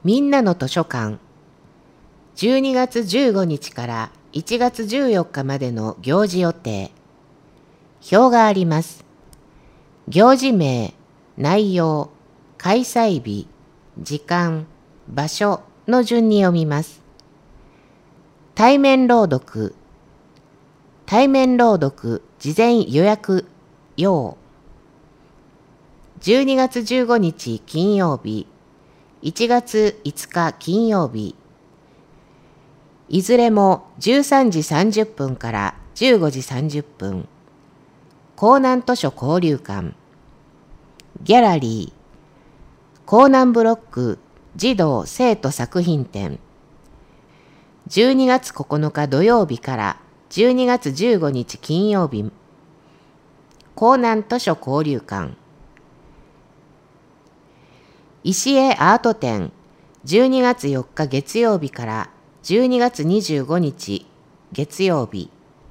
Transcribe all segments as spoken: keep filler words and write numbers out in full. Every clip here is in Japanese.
みんなの図書館。じゅうにがつじゅうごにちからいちがつじゅうよっかまでの行事予定。表があります。行事名、内容、開催日、時間、場所の順に読みます。対面朗読。対面朗読事前予約要。じゅうにがつじゅうごにち金曜日、いちがついつか金曜日。いずれもじゅうさんじさんじゅっぷんからじゅうごじさんじゅっぷん。江南図書交流館。ギャラリー。江南ブロック児童生徒作品展。じゅうにがつここのか土曜日からじゅうにがつじゅうごにち金曜日。江南図書交流館。石江アート展。じゅうにがつよっか月曜日からじゅうにがつにじゅうごにち月曜日。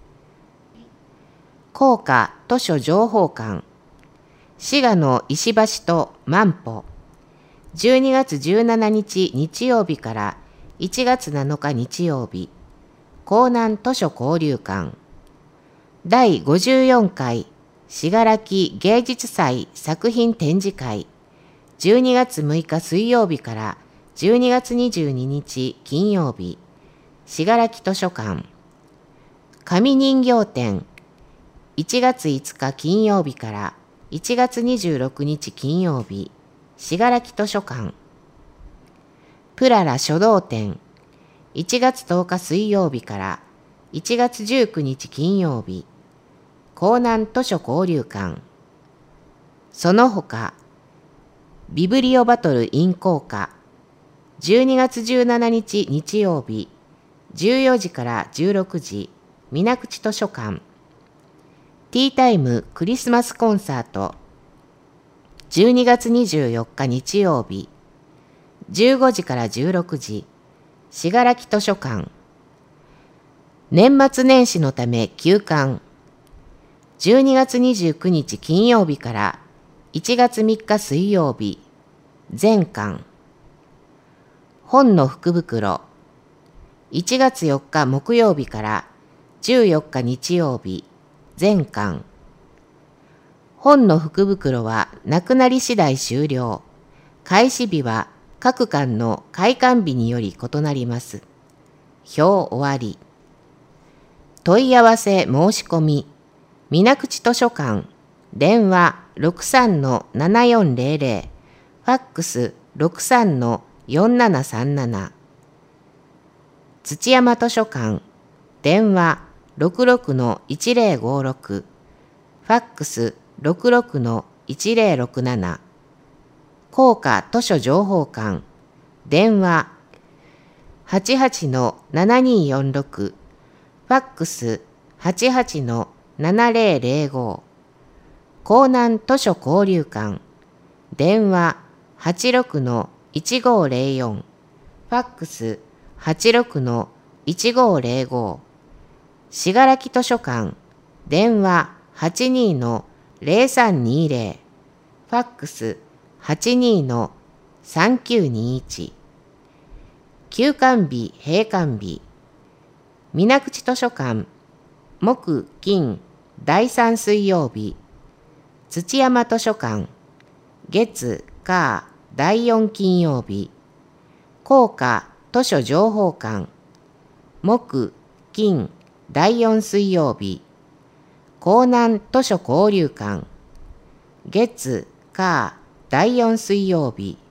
高架図書情報館。滋賀の石橋と万歩。じゅうにがつじゅうしちにち日曜日からいちがつなのか日曜日。江南図書交流館。だいごじゅうよんかい信楽芸術祭作品展示会。じゅうにがつむいか水曜日からじゅうにがつにじゅうににち金曜日。信楽図書館。紙人形展。いちがついつか金曜日からいちがつにじゅうろくにち金曜日。信楽図書館。プララ書道展。いちがつとおか水曜日からいちがつじゅうくにち金曜日。江南図書交流館。その他、ビブリオバトル in 高架。じゅうにがつじゅうしちにち日曜日。じゅうよじからじゅうろくじ。水口図書館。ティータイムクリスマスコンサート。じゅうにがつにじゅうよっか日曜日。じゅうごじからじゅうろくじ。信楽図書館。年末年始のため休館。じゅうにがつにじゅうくにち金曜日からいちがつみっか水曜日。全館。本の福袋。いちがつよっか木曜日からじゅうよっか日曜日。全館。本の福袋はなくなり次第終了。開始日は各館の開館日により異なります。表終わり。問い合わせ申し込み。水口図書館。電話 ろくさんのななよんぜろぜろ。ファックス ろくさんのよんななさんなな。土山図書館。電話 ろくろくのいちぜろごろく。ファックス ろくろくのいちぜろろくなな。高架図書情報館。電話 はちはちのななによんろく。ファックス はちはちのななぜろぜろご。江南図書交流館。電話はちろくのいちごぜろよん。ファックスはちろくのいちごぜろご。信楽図書館。電話はちにのぜろさんにぜろ。ファックスはちにのさんきゅうにいち。休館日閉館日。水口図書館。木金だいさん水曜日。土山図書館。月火だいよん金曜日。高架図書情報館。木金だいよん水曜日。江南図書交流館。月火だいよん水曜日。